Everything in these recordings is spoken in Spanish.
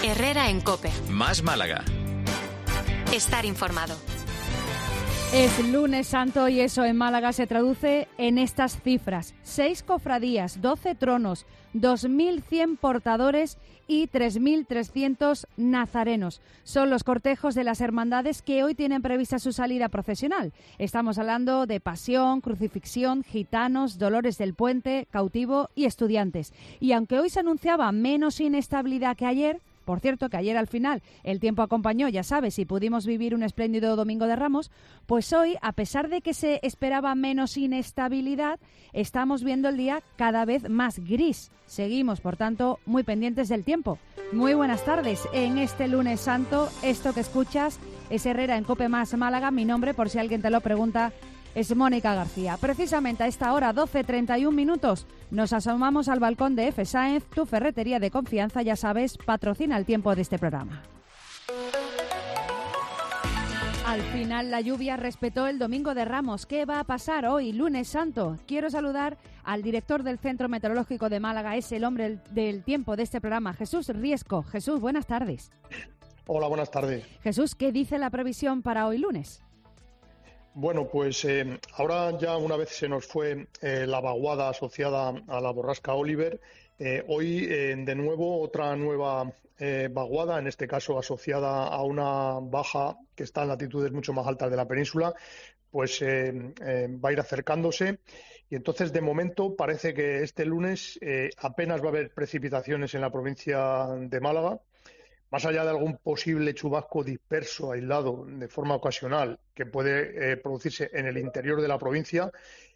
Herrera en COPE. Más Málaga. Estar informado. Es lunes santo y eso en Málaga se traduce en estas cifras: 6 cofradías, 12 tronos, 2.100 portadores y 3.300 nazarenos. Son los cortejos de las hermandades que hoy tienen prevista su salida procesional. Estamos hablando de Pasión, Crucifixión, Gitanos, Dolores del Puente, Cautivo y Estudiantes. Y aunque hoy se anunciaba menos inestabilidad que ayer, por cierto, que ayer al final el tiempo acompañó, ya sabes, y pudimos vivir un espléndido Domingo de Ramos, pues hoy, a pesar de que se esperaba menos inestabilidad, estamos viendo el día cada vez más gris. Seguimos, por tanto, muy pendientes del tiempo. Muy buenas tardes. En este lunes santo, esto que escuchas es Herrera en COPE Más Málaga. Mi nombre, por si alguien te lo pregunta, es Mónica García. Precisamente a esta hora, 12:31, nos asomamos al balcón de F. Sáenz, tu ferretería de confianza, ya sabes, patrocina el tiempo de este programa. Al final la lluvia respetó el Domingo de Ramos. ¿Qué va a pasar hoy, lunes santo? Quiero saludar al director del Centro Meteorológico de Málaga, es el hombre del tiempo de este programa, Jesús Riesco. Jesús, buenas tardes. Hola, buenas tardes. Jesús, ¿qué dice la previsión para hoy lunes? Bueno, pues ahora ya una vez se nos fue la vaguada asociada a la borrasca Oliver, hoy de nuevo otra nueva vaguada, en este caso asociada a una baja que está en latitudes mucho más altas de la península, pues va a ir acercándose. Y entonces, de momento, parece que este lunes apenas va a haber precipitaciones en la provincia de Málaga. Más allá de algún posible chubasco disperso, aislado, de forma ocasional, que puede producirse en el interior de la provincia,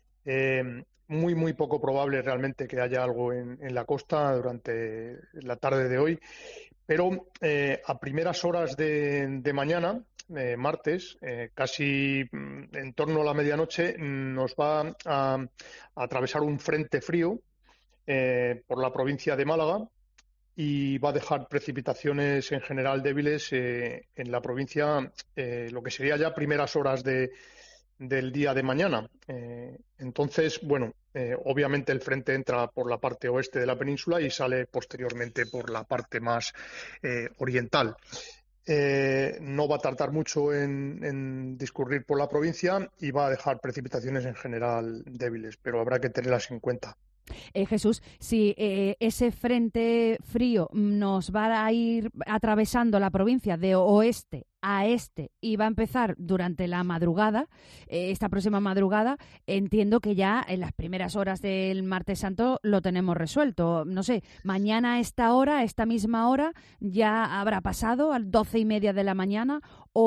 muy poco probable realmente que haya algo en la costa durante la tarde de hoy. Pero a primeras horas de mañana, martes, casi en torno a la medianoche, nos va a atravesar un frente frío por la provincia de Málaga, y va a dejar precipitaciones en general débiles en la provincia, lo que sería ya primeras horas del día de mañana. Entonces, bueno, obviamente el frente entra por la parte oeste de la península y sale posteriormente por la parte más oriental. No va a tardar mucho en discurrir por la provincia y va a dejar precipitaciones en general débiles, pero habrá que tenerlas en cuenta. Jesús, si ese frente frío nos va a ir atravesando la provincia de oeste a este y va a empezar durante la madrugada, esta próxima madrugada, entiendo que ya en las primeras horas del martes santo lo tenemos resuelto. No sé, mañana a esta hora, a esta misma hora, ya habrá pasado a las 12:30 de la mañana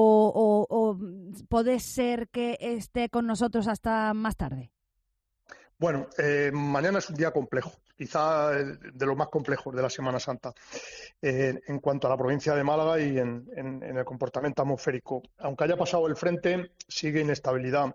o puede ser que esté con nosotros hasta más tarde. Bueno, mañana es un día complejo, quizá de los más complejos de la Semana Santa, en cuanto a la provincia de Málaga y en el comportamiento atmosférico. Aunque haya pasado el frente, sigue inestabilidad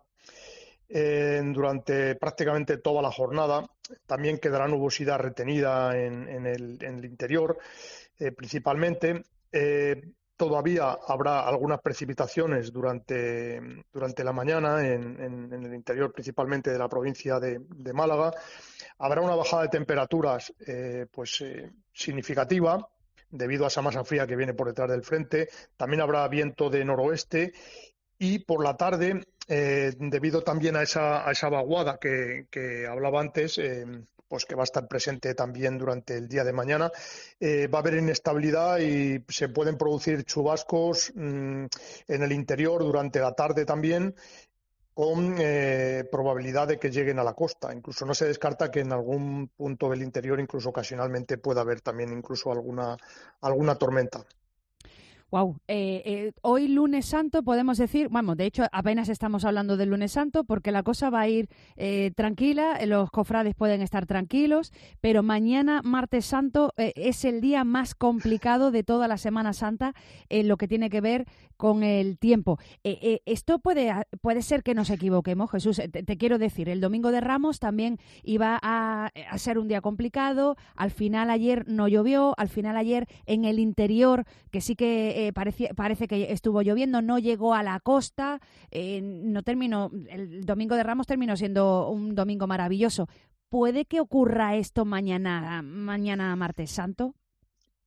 durante prácticamente toda la jornada. También quedará nubosidad retenida en el interior, principalmente. Todavía habrá algunas precipitaciones durante la mañana en el interior, principalmente de la provincia de Málaga. Habrá una bajada de temperaturas significativa debido a esa masa fría que viene por detrás del frente. También habrá viento de noroeste y por la tarde, debido también a esa vaguada que hablaba antes, pues que va a estar presente también durante el día de mañana, va a haber inestabilidad y se pueden producir chubascos en el interior durante la tarde también, con probabilidad de que lleguen a la costa. Incluso no se descarta que en algún punto del interior, incluso ocasionalmente, pueda haber también incluso alguna tormenta. Wow, hoy lunes santo podemos decir, bueno, de hecho apenas estamos hablando del lunes santo porque la cosa va a ir tranquila, los cofrades pueden estar tranquilos, pero mañana martes santo es el día más complicado de toda la Semana Santa en lo que tiene que ver con el tiempo. Esto puede ser que nos equivoquemos, Jesús. Te quiero decir, el Domingo de Ramos también iba a ser un día complicado. Al final ayer no llovió, al final ayer en el interior, que sí que parece que estuvo lloviendo, no llegó a la costa, no terminó, el Domingo de Ramos terminó siendo un domingo maravilloso. ¿Puede que ocurra esto mañana martes santo?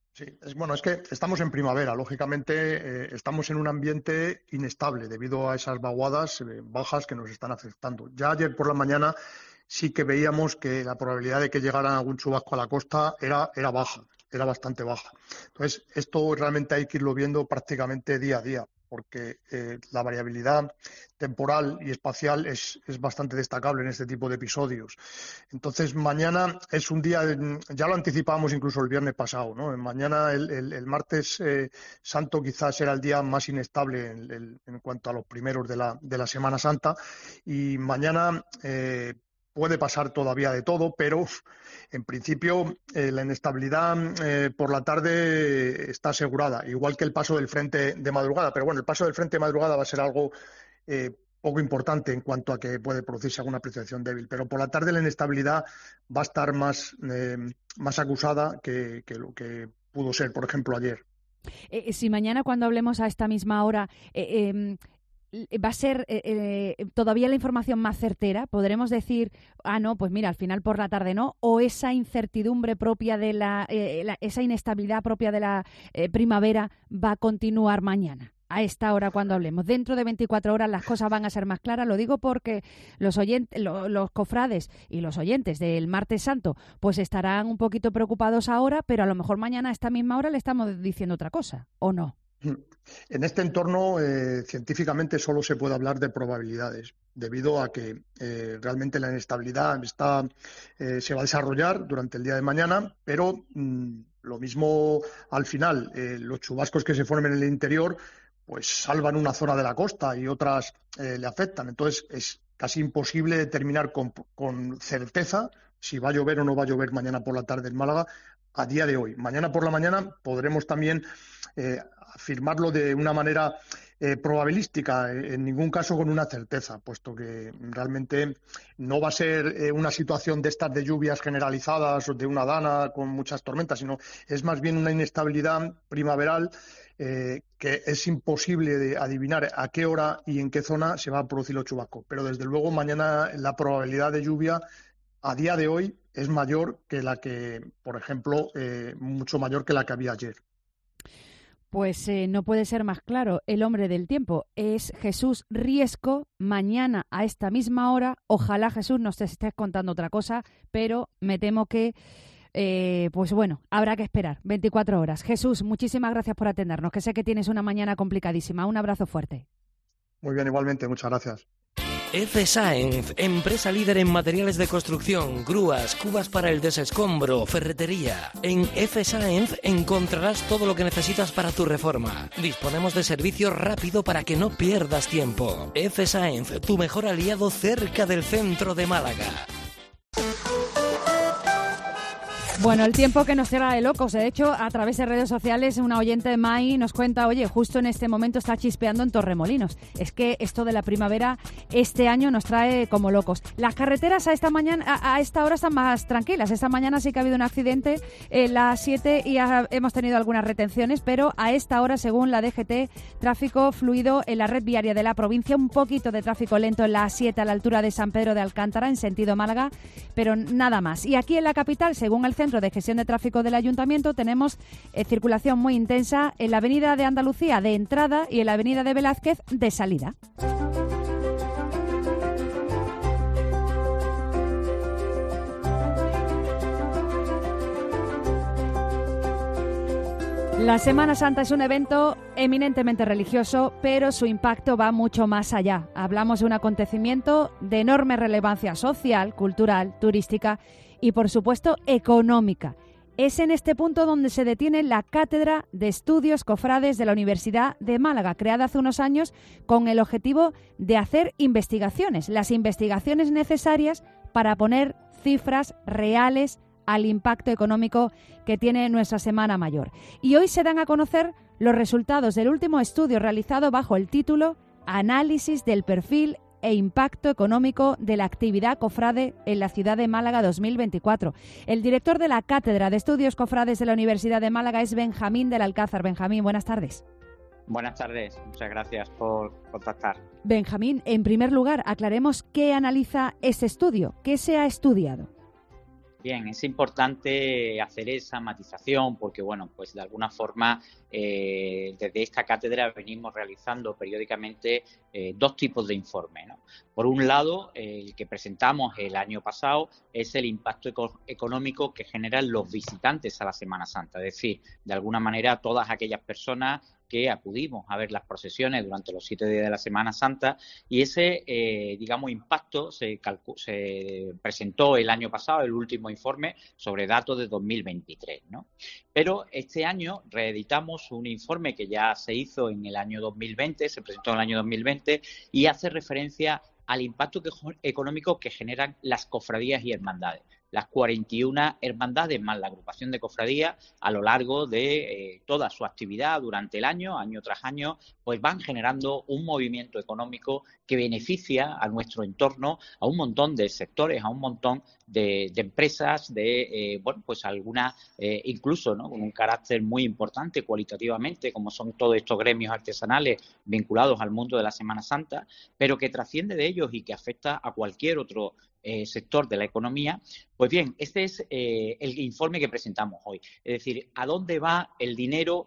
Sí, es que estamos en primavera, lógicamente estamos en un ambiente inestable debido a esas vaguadas bajas que nos están afectando. Ya ayer por la mañana sí que veíamos que la probabilidad de que llegara algún chubasco a la costa era baja, era bastante baja. Entonces, esto realmente hay que irlo viendo prácticamente día a día, porque la variabilidad temporal y espacial es bastante destacable en este tipo de episodios. Entonces, mañana es un día, ya lo anticipábamos incluso el viernes pasado, ¿no? Mañana, el martes santo, quizás será el día más inestable en cuanto a los primeros de la Semana Santa, y mañana puede pasar todavía de todo, pero en principio la inestabilidad por la tarde está asegurada, igual que el paso del frente de madrugada. Pero bueno, el paso del frente de madrugada va a ser algo poco importante en cuanto a que puede producirse alguna precipitación débil. Pero por la tarde la inestabilidad va a estar más acusada que lo que pudo ser, por ejemplo, ayer. Si mañana, cuando hablemos a esta misma hora, va a ser todavía la información más certera, podremos decir, no, pues mira, al final por la tarde no, o esa incertidumbre propia de esa inestabilidad propia de la primavera va a continuar mañana, a esta hora cuando hablemos. Dentro de 24 horas las cosas van a ser más claras, lo digo porque los cofrades y los oyentes del Martes Santo pues estarán un poquito preocupados ahora, pero a lo mejor mañana a esta misma hora le estamos diciendo otra cosa, ¿o no? En este entorno, científicamente solo se puede hablar de probabilidades, debido a que realmente la inestabilidad se va a desarrollar durante el día de mañana, pero lo mismo al final, los chubascos que se formen en el interior pues salvan una zona de la costa y otras le afectan. Entonces es casi imposible determinar con certeza si va a llover o no va a llover mañana por la tarde en Málaga a día de hoy. Mañana por la mañana podremos también afirmarlo de una manera probabilística, en ningún caso con una certeza, puesto que realmente no va a ser una situación de estas de lluvias generalizadas o de una dana con muchas tormentas, sino es más bien una inestabilidad primaveral que es imposible de adivinar a qué hora y en qué zona se va a producir los chubascos. Pero desde luego mañana la probabilidad de lluvia a día de hoy es mayor que la que, por ejemplo, mucho mayor que la que había ayer. Pues no puede ser más claro. El hombre del tiempo es Jesús Riesco. Mañana a esta misma hora, ojalá, Jesús, nos te estés contando otra cosa, pero me temo que, pues bueno, habrá que esperar 24 horas. Jesús, muchísimas gracias por atendernos, que sé que tienes una mañana complicadísima. Un abrazo fuerte. Muy bien, igualmente. Muchas gracias. F-Science, empresa líder en materiales de construcción, grúas, cubas para el desescombro, ferretería. En F-Science encontrarás todo lo que necesitas para tu reforma. Disponemos de servicio rápido para que no pierdas tiempo. F-Science, tu mejor aliado cerca del centro de Málaga. Bueno, el tiempo que nos cierra de locos. De hecho, a través de redes sociales, una oyente de MAI nos cuenta, oye, justo en este momento está chispeando en Torremolinos. Es que esto de la primavera este año nos trae como locos. Las carreteras a esta hora están más tranquilas. Esta mañana sí que ha habido un accidente en las 7 y hemos tenido algunas retenciones, pero a esta hora, según la DGT, tráfico fluido en la red viaria de la provincia, un poquito de tráfico lento en la 7 a la altura de San Pedro de Alcántara, en sentido Málaga, pero nada más. Y aquí en la capital, según el Centro de Gestión de Tráfico del Ayuntamiento, tenemos circulación muy intensa en la Avenida de Andalucía de entrada y en la Avenida de Velázquez de salida. La Semana Santa es un evento eminentemente religioso, pero su impacto va mucho más allá. Hablamos de un acontecimiento de enorme relevancia social, cultural, turística y, por supuesto, económica. Es en este punto donde se detiene la Cátedra de Estudios Cofrades de la Universidad de Málaga, creada hace unos años con el objetivo de hacer investigaciones, las investigaciones necesarias para poner cifras reales al impacto económico que tiene nuestra Semana Mayor. Y hoy se dan a conocer los resultados del último estudio realizado bajo el título Análisis del perfil e impacto económico de la actividad cofrade en la ciudad de Málaga 2024. El director de la Cátedra de Estudios Cofrades de la Universidad de Málaga es Benjamín del Alcázar. Benjamín, buenas tardes. Buenas tardes, muchas gracias por contactar. Benjamín, en primer lugar, aclaremos qué analiza este estudio, qué se ha estudiado. Bien, es importante hacer esa matización porque, bueno, pues de alguna forma desde esta cátedra venimos realizando periódicamente dos tipos de informes, ¿no? Por un lado, el que presentamos el año pasado es el impacto económico que generan los visitantes a la Semana Santa, es decir, de alguna manera todas aquellas personas que acudimos a ver las procesiones durante los 7 días de la Semana Santa, y ese, impacto se presentó el año pasado, el último informe, sobre datos de 2023, ¿no? Pero este año reeditamos un informe que ya se hizo en el año 2020, se presentó en el año 2020, y hace referencia al impacto económico que generan las cofradías y hermandades. Las 41 hermandades más la agrupación de cofradías a lo largo de toda su actividad durante el año tras año, pues van generando un movimiento económico que beneficia a nuestro entorno, a un montón de sectores, a un montón de empresas, pues algunas incluso, ¿no?, con un carácter muy importante cualitativamente, como son todos estos gremios artesanales vinculados al mundo de la Semana Santa, pero que trasciende de ellos y que afecta a cualquier otro sector de la economía. Pues bien, este es el informe que presentamos hoy. Es decir, ¿a dónde va el dinero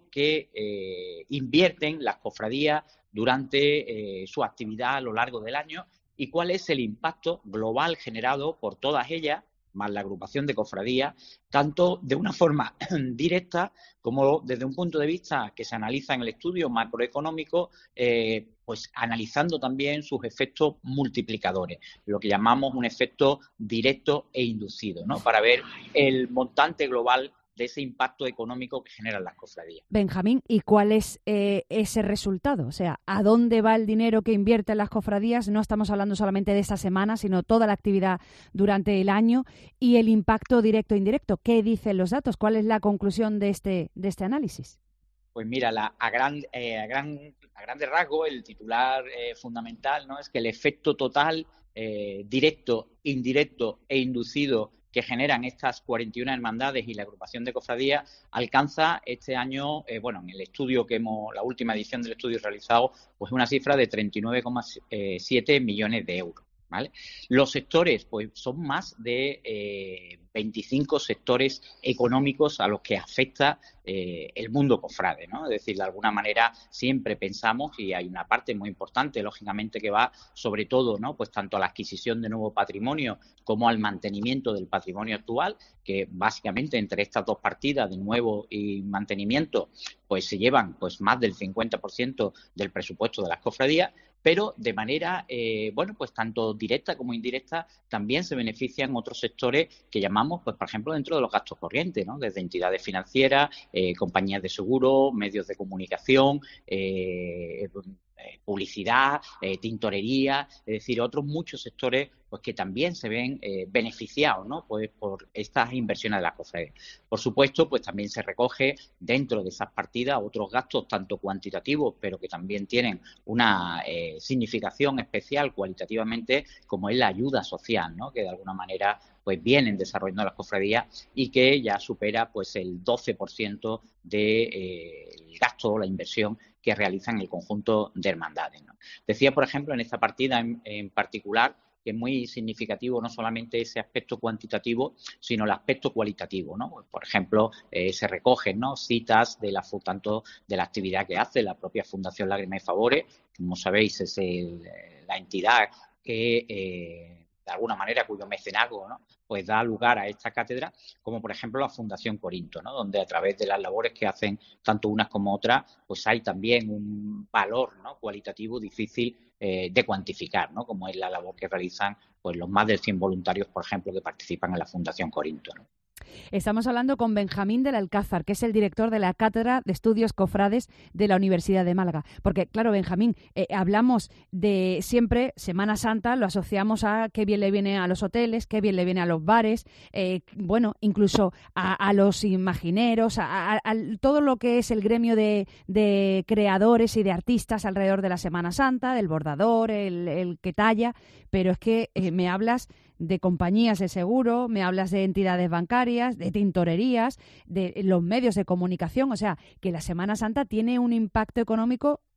que invierten las cofradías durante su actividad a lo largo del año y cuál es el impacto global generado por todas ellas, más la agrupación de cofradías, tanto de una forma directa como desde un punto de vista que se analiza en el estudio macroeconómico, pues analizando también sus efectos multiplicadores, lo que llamamos un efecto directo e inducido, ¿no?, para ver el montante global de ese impacto económico que generan las cofradías. Benjamín, ¿y cuál es ese resultado? O sea, ¿a dónde va el dinero que invierten las cofradías? No estamos hablando solamente de esta semana, sino toda la actividad durante el año y el impacto directo e indirecto. ¿Qué dicen los datos? ¿Cuál es la conclusión de este análisis? Pues mira, a grandes rasgos, el titular fundamental, ¿no?, es que el efecto total, directo, indirecto e inducido que generan estas 41 hermandades y la agrupación de cofradías alcanza este año, en el estudio la última edición del estudio realizado, pues una cifra de 39,7 millones de euros. ¿Vale? Los sectores, pues son más de 25 sectores económicos a los que afecta el mundo cofrade, ¿no? Es decir, de alguna manera siempre pensamos, y hay una parte muy importante, lógicamente, que va sobre todo, ¿no?, pues tanto a la adquisición de nuevo patrimonio como al mantenimiento del patrimonio actual, que básicamente entre estas dos partidas de nuevo y mantenimiento, pues se llevan pues más del 50% del presupuesto de las cofradías. Pero de manera, pues tanto directa como indirecta, también se benefician otros sectores que llamamos, pues por ejemplo, dentro de los gastos corrientes, ¿no?, desde entidades financieras, compañías de seguro, medios de comunicación, publicidad, tintorería, es decir, otros muchos sectores pues que también se ven beneficiados, ¿no?, pues por estas inversiones de las cofradías. Por supuesto, pues también se recoge dentro de esas partidas otros gastos tanto cuantitativos, pero que también tienen una significación especial cualitativamente, como es la ayuda social, ¿no?, que de alguna manera pues vienen desarrollando las cofradías y que ya supera pues el 12% del gasto o la inversión que realizan el conjunto de hermandades, ¿no? Decía, por ejemplo, en esta partida en particular, que es muy significativo no solamente ese aspecto cuantitativo, sino el aspecto cualitativo, ¿no? Por ejemplo, se recogen, ¿no?, citas tanto de la actividad que hace la propia Fundación Lágrimas y Favores, como sabéis es la entidad que de alguna manera cuyo mecenazgo, ¿no?, pues da lugar a esta cátedra, como por ejemplo la Fundación Corinto, ¿no?, donde a través de las labores que hacen tanto unas como otras, pues hay también un valor, ¿no?, cualitativo difícil de cuantificar, ¿no?, como es la labor que realizan pues los más de 100 voluntarios, por ejemplo, que participan en la Fundación Corinto, ¿no? Estamos hablando con Benjamín del Alcázar, que es el director de la Cátedra de Estudios Cofrades de la Universidad de Málaga. Porque, claro, Benjamín, hablamos de siempre, Semana Santa, lo asociamos a qué bien le viene a los hoteles, qué bien le viene a los bares, incluso a los imagineros, a todo lo que es el gremio de creadores y de artistas alrededor de la Semana Santa, del bordador, el que talla, pero es que me hablas de compañías de seguro, me hablas de entidades bancarias, de tintorerías, de los medios de comunicación, o sea, que la Semana Santa tiene un impacto económico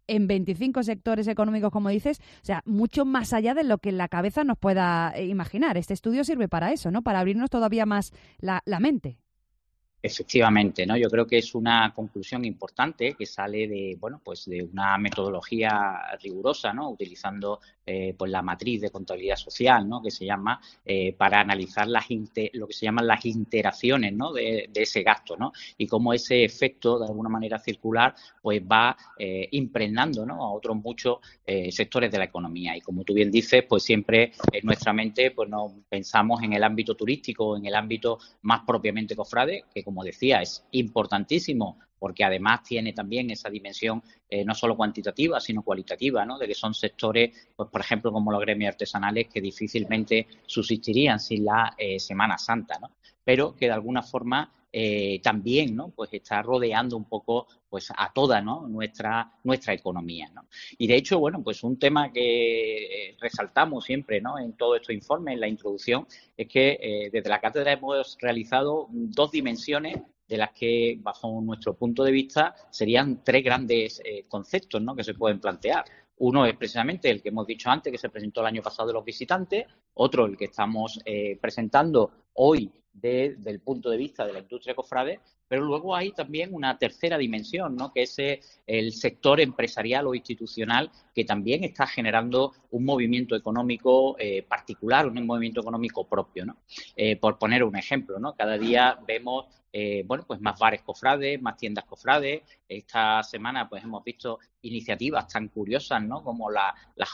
en 25 sectores económicos, como dices, o sea, mucho más allá de lo que la cabeza nos pueda imaginar. Este estudio sirve para eso, ¿no? Para abrirnos todavía más la mente. Efectivamente, ¿no? Yo creo que es una conclusión importante que sale de, bueno, pues de una metodología rigurosa, ¿no? Utilizando pues la matriz de contabilidad social, ¿no? Que se llama para analizar lo que se llaman las interacciones, ¿no? De ese gasto, ¿no? Y cómo ese efecto, de alguna manera circular, pues va impregnando, ¿no? A otros muchos sectores de la economía. Y como tú bien dices, pues siempre en nuestra mente pues no pensamos en el ámbito turístico, en el ámbito más propiamente cofrade, que como decía es importantísimo porque además tiene también esa dimensión no solo cuantitativa, sino cualitativa, ¿no? De que son sectores, pues por ejemplo, como los gremios artesanales, que difícilmente subsistirían sin la Semana Santa, ¿no? Pero que de alguna forma también, ¿no? Pues está rodeando un poco pues a toda, ¿no? nuestra economía, ¿no? Y de hecho, bueno, pues un tema que resaltamos siempre, ¿no? En todos estos informes, en la introducción, es que desde la cátedra hemos realizado 2 dimensiones de las que, bajo nuestro punto de vista, serían 3 grandes conceptos, ¿no? Que se pueden plantear. Uno es precisamente el que hemos dicho antes, que se presentó el año pasado de los visitantes. Otro, el que estamos presentando hoy desde el punto de vista de la industria cofrade. Pero luego hay también una tercera dimensión, ¿no? Que es el sector empresarial o institucional, que también está generando un movimiento económico particular, un movimiento económico propio, ¿no? Por poner un ejemplo, ¿no? Cada día vemos bueno, pues más bares cofrades, más tiendas cofrades. Esta semana pues hemos visto iniciativas tan curiosas, ¿no? Como la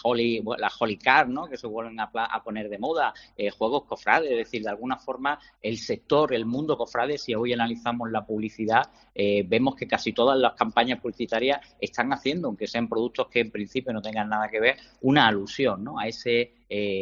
Holy Card, ¿no? Que se vuelven a poner de moda, juegos cofrades, es decir, de alguna forma el sector, el mundo cofrade, si hoy analizamos la publicidad, vemos que casi todas las campañas publicitarias están haciendo, aunque sean productos que en principio no tengan nada que ver, una alusión, ¿no? A ese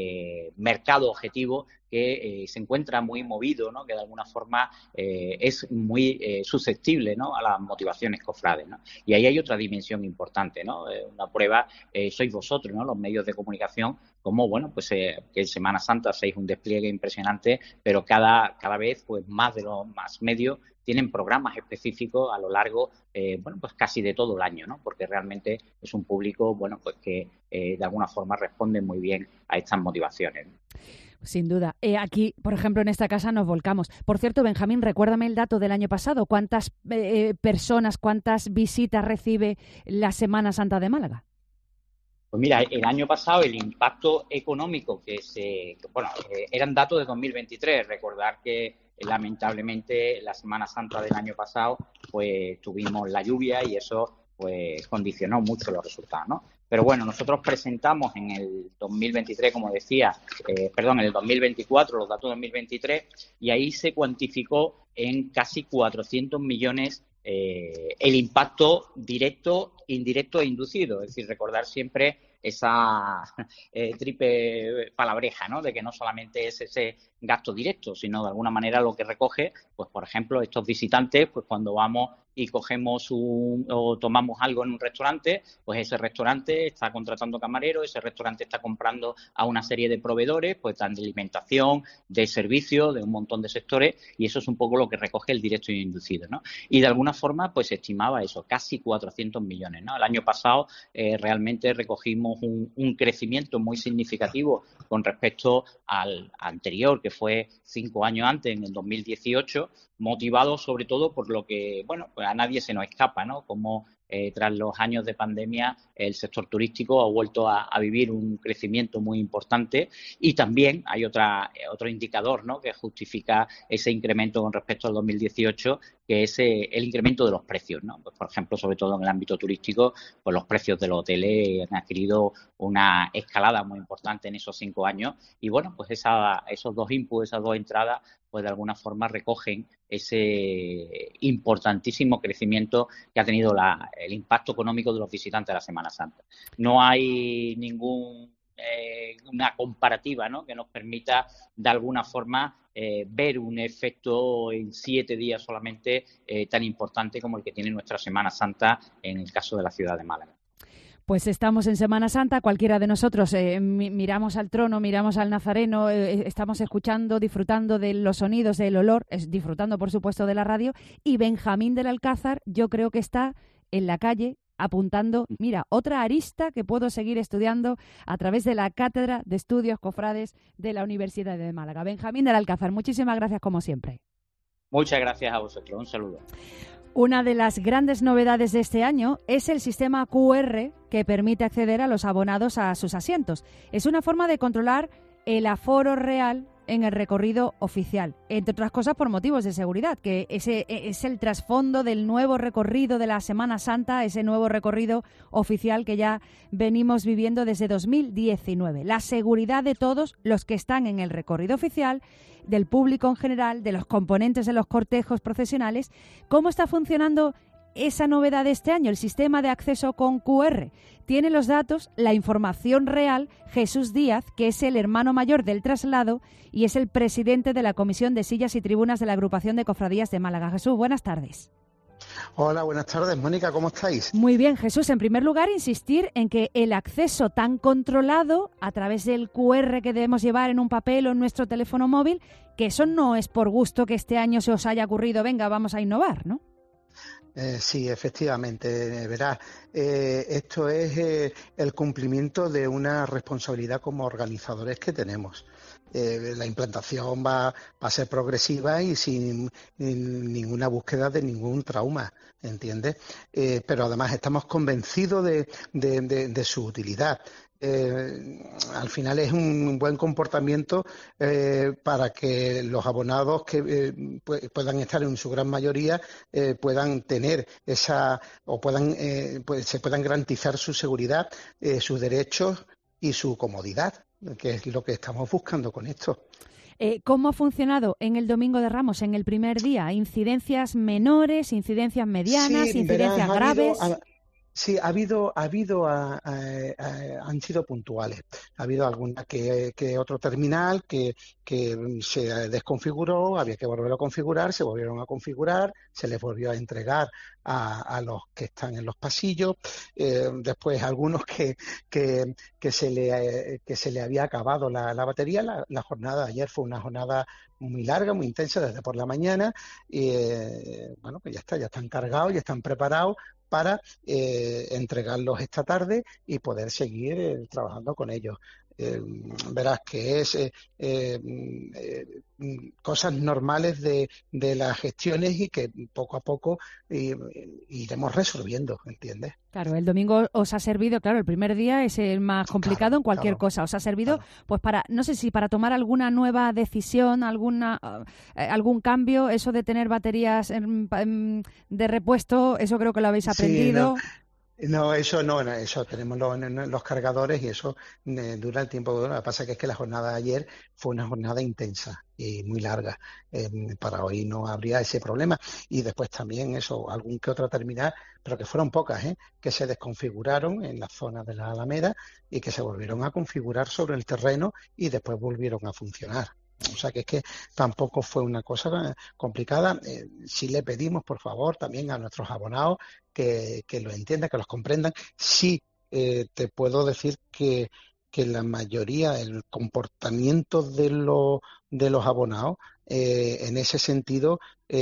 mercado objetivo que se encuentra muy movido, ¿no? Que de alguna forma es muy susceptible, ¿no? A las motivaciones cofrades, ¿no? Y ahí hay otra dimensión importante, ¿no? Una prueba sois vosotros, ¿no? Los medios de comunicación, como bueno, pues que en Semana Santa hacéis un despliegue impresionante, pero cada vez pues más de los más medios tienen programas específicos a lo largo, bueno, pues casi de todo el año, ¿no? Porque realmente es un público, bueno, pues que de alguna forma responde muy bien a estas motivaciones, ¿no? Sin duda. Aquí, por ejemplo, en esta casa nos volcamos. Por cierto, Benjamín, recuérdame el dato del año pasado. ¿Cuántas personas, cuántas visitas recibe la Semana Santa de Málaga? Pues mira, el año pasado el impacto económico eran datos de 2023. Recordar que lamentablemente la Semana Santa del año pasado pues tuvimos la lluvia y eso pues condicionó mucho los resultados, ¿no? Pero bueno, nosotros presentamos en el 2023, como decía, en el 2024, los datos de 2023, y ahí se cuantificó en casi 400 millones el impacto directo, indirecto e inducido. Es decir, recordar siempre esa triple palabreja, ¿no? De que no solamente es ese gasto directo, sino de alguna manera lo que recoge, pues por ejemplo, estos visitantes, pues cuando vamos y cogemos o tomamos algo en un restaurante, pues ese restaurante está contratando camareros, ese restaurante está comprando a una serie de proveedores, pues de alimentación, de servicios, de un montón de sectores, y eso es un poco lo que recoge el directo y inducido, ¿no? Y de alguna forma, pues se estimaba eso, casi 400 millones, ¿no? El año pasado realmente recogimos un crecimiento muy significativo con respecto al anterior, que fue 5 años antes, en el 2018, motivado sobre todo por lo que, bueno, pues a nadie se nos escapa, ¿no? Como tras los años de pandemia el sector turístico ha vuelto a vivir un crecimiento muy importante y también hay otro indicador, ¿no? Que justifica ese incremento con respecto al 2018, que es el incremento de los precios, ¿no? Pues, por ejemplo, sobre todo en el ámbito turístico, pues los precios de los hoteles han adquirido una escalada muy importante en esos 5 años y bueno, pues esos 2 inputs, esas 2 entradas, pues de alguna forma recogen ese importantísimo crecimiento que ha tenido el impacto económico de los visitantes de la Semana Santa. No hay una comparativa, ¿no? Que nos permita de alguna forma ver un efecto en 7 días solamente tan importante como el que tiene nuestra Semana Santa en el caso de la ciudad de Málaga. Pues estamos en Semana Santa, cualquiera de nosotros miramos al trono, miramos al Nazareno, estamos escuchando, disfrutando de los sonidos, del olor, disfrutando por supuesto de la radio, y Benjamín del Alcázar yo creo que está en la calle apuntando, mira, otra arista que puedo seguir estudiando a través de la Cátedra de Estudios Cofrades de la Universidad de Málaga. Benjamín del Alcázar, muchísimas gracias como siempre. Muchas gracias a vosotros. Un saludo. Una de las grandes novedades de este año es el sistema QR que permite acceder a los abonados a sus asientos. Es una forma de controlar el aforo real en el recorrido oficial, entre otras cosas por motivos de seguridad, que ese es el trasfondo del nuevo recorrido de la Semana Santa, ese nuevo recorrido oficial que ya venimos viviendo desde 2019. La seguridad de todos los que están en el recorrido oficial, del público en general, de los componentes de los cortejos procesionales. ¿Cómo está funcionando esa novedad de este año, el sistema de acceso con QR? Tiene los datos, la información real, Jesús Díaz, que es el hermano mayor del traslado y es el presidente de la Comisión de Sillas y Tribunas de la Agrupación de Cofradías de Málaga. Jesús, buenas tardes. Hola, buenas tardes, Mónica, ¿cómo estáis? Muy bien, Jesús. En primer lugar, insistir en que el acceso tan controlado a través del QR que debemos llevar en un papel o en nuestro teléfono móvil, que eso no es por gusto que este año se os haya ocurrido, venga, vamos a innovar, ¿no? Sí, efectivamente, verás, esto es el cumplimiento de una responsabilidad como organizadores que tenemos. La implantación va a ser progresiva y sin ninguna búsqueda de ningún trauma, ¿entiendes? Pero además estamos convencidos de su utilidad. Al final es un buen comportamiento para que los abonados que puedan estar en su gran mayoría puedan tener esa o puedan se puedan garantizar su seguridad, sus derechos y su comodidad, que es lo que estamos buscando con esto. ¿Cómo ha funcionado en el Domingo de Ramos, en el primer día? ¿Incidencias menores, incidencias medianas, incidencias graves? Sí, han sido puntuales. Ha habido alguna que otro terminal que se desconfiguró, había que volverlo a configurar, se volvieron a configurar, se les volvió a entregar a los que están en los pasillos. Después algunos que se le había acabado la batería. La jornada de ayer fue una jornada muy larga, muy intensa, desde por la mañana. Y bueno, pues ya están cargados, ya están preparados para entregarlos esta tarde y poder seguir trabajando con ellos. Verás que es cosas normales de las gestiones y que poco a poco iremos resolviendo, ¿entiendes? Claro, el domingo os ha servido, claro, el primer día es el más complicado en cualquier cosa. Os ha servido, pues para, no sé si para tomar alguna nueva decisión, algún cambio, eso de tener baterías de repuesto, eso creo que lo habéis aprendido. Sí, no, eso tenemos los cargadores y eso dura el tiempo que dura. Lo que pasa es que la jornada de ayer fue una jornada intensa y muy larga. Para hoy no habría ese problema. Y después también eso, algún que otro terminal, pero que fueron pocas, que se desconfiguraron en la zona de la Alameda y que se volvieron a configurar sobre el terreno y después volvieron a funcionar. O sea que es que tampoco fue una cosa complicada. Sí le pedimos, por favor, también a nuestros abonados que lo entiendan, que los comprendan. Sí, te puedo decir que la mayoría, el comportamiento de los abonados, en ese sentido,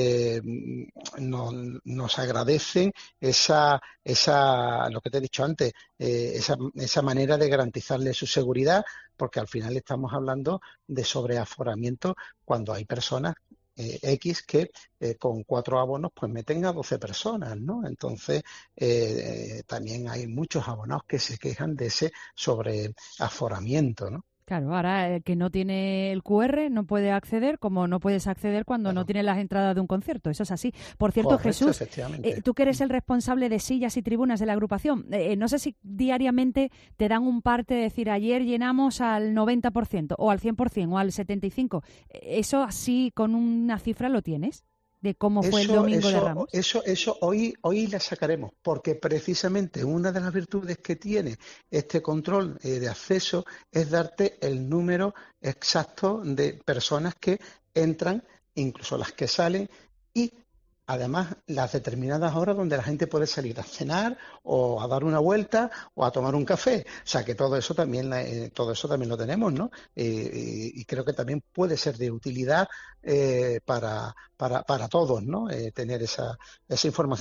nos agradecen lo que te he dicho antes, esa manera de garantizarle su seguridad, porque al final estamos hablando de sobreaforamiento cuando hay personas X que con 4 abonos pues meten a 12 personas, ¿no? Entonces también hay muchos abonados que se quejan de ese sobreaforamiento, ¿no? Claro, ahora el que no tiene el QR no puede acceder, como no puedes acceder cuando no tienes las entradas de un concierto. Eso es así. Por cierto, Correcto, Jesús, tú que eres el responsable de sillas y tribunas de la agrupación, no sé si diariamente te dan un parte de decir ayer llenamos al 90% o al 100% o al 75%. ¿Eso así con una cifra lo tienes? De cómo fue el Domingo de Ramos. Eso hoy la sacaremos, porque precisamente una de las virtudes que tiene este control de acceso es darte el número exacto de personas que entran, incluso las que salen, y además las determinadas horas donde la gente puede salir a cenar o a dar una vuelta o a tomar un café. O sea que todo eso también lo tenemos, ¿no? Y creo que también puede ser de utilidad para todos, ¿no? Tener esa información.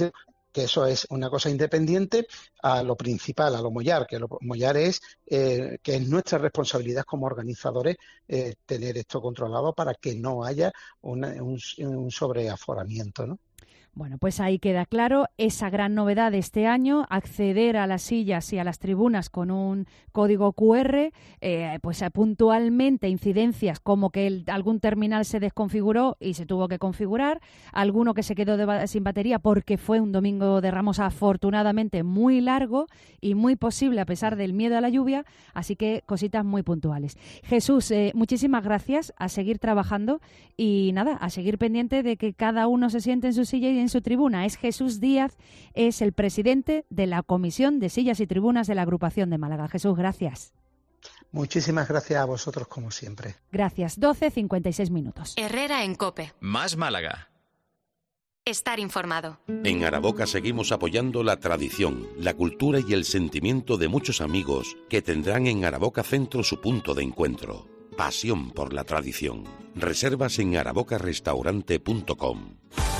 que eso es una cosa independiente a lo principal, a lo mollar, que lo mollar es que es nuestra responsabilidad como organizadores tener esto controlado para que no haya un sobreaforamiento, ¿no? Bueno, pues ahí queda claro esa gran novedad de este año, acceder a las sillas y a las tribunas con un código QR, pues puntualmente incidencias como que algún terminal se desconfiguró y se tuvo que configurar, alguno que se quedó sin batería porque fue un domingo de Ramos afortunadamente muy largo y muy posible a pesar del miedo a la lluvia, así que cositas muy puntuales. Jesús, muchísimas gracias, a seguir trabajando y nada, a seguir pendiente de que cada uno se siente en su silla y en su tribuna. Es Jesús Díaz, es el presidente de la Comisión de Sillas y Tribunas de la Agrupación de Málaga. Jesús, gracias. Muchísimas gracias a vosotros como siempre. Gracias. 12:56 minutos. Herrera en COPE. Más Málaga. Estar informado. En Araboca seguimos apoyando la tradición, la cultura y el sentimiento de muchos amigos que tendrán en Araboca Centro su punto de encuentro. Pasión por la tradición. Reservas en arabocarestaurante.com.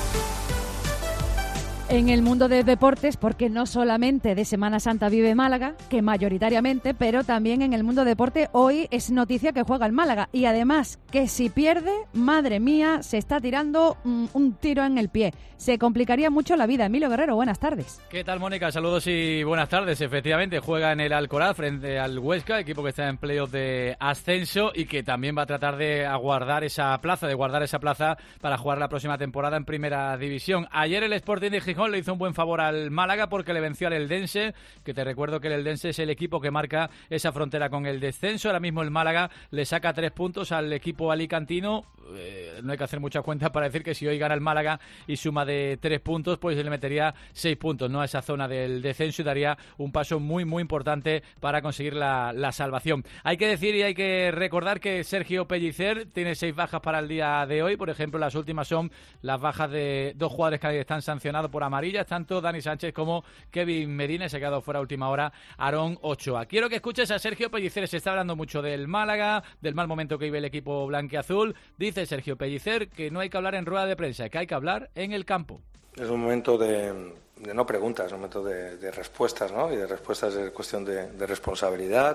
En el mundo de deportes, porque no solamente de Semana Santa vive Málaga, que mayoritariamente, pero también en el mundo de deporte hoy es noticia que juega el Málaga. Y además, que si pierde, madre mía, se está tirando un tiro en el pie. Se complicaría mucho la vida. Emilio Guerrero, buenas tardes. ¿Qué tal, Mónica? Saludos y buenas tardes. Efectivamente, juega en el Alcoraz frente al Huesca, equipo que está en playoff de ascenso y que también va a tratar de guardar esa plaza para jugar la próxima temporada en Primera División. Ayer el Sporting de Gijón le hizo un buen favor al Málaga porque le venció al Eldense, que te recuerdo que el Eldense es el equipo que marca esa frontera con el descenso. Ahora mismo el Málaga le saca 3 puntos al equipo alicantino. No hay que hacer muchas cuentas para decir que si hoy gana el Málaga y suma de 3 puntos, pues le metería 6 puntos, ¿no?, a esa zona del descenso y daría un paso muy, muy importante para conseguir la salvación. Hay que decir y hay que recordar que Sergio Pellicer tiene 6 bajas para el día de hoy. Por ejemplo, las últimas son las bajas de 2 jugadores que están sancionados por amarillas, tanto Dani Sánchez como Kevin Medina. Se ha quedado fuera a última hora Aarón Ochoa. Quiero que escuches a Sergio Pellicer. Se está hablando mucho del Málaga, del mal momento que vive el equipo blanquiazul. Dice Sergio Pellicer que no hay que hablar en rueda de prensa, que hay que hablar en el campo. Es un momento de no preguntas, es un momento de respuestas, ¿no? Y de respuestas es cuestión de responsabilidad,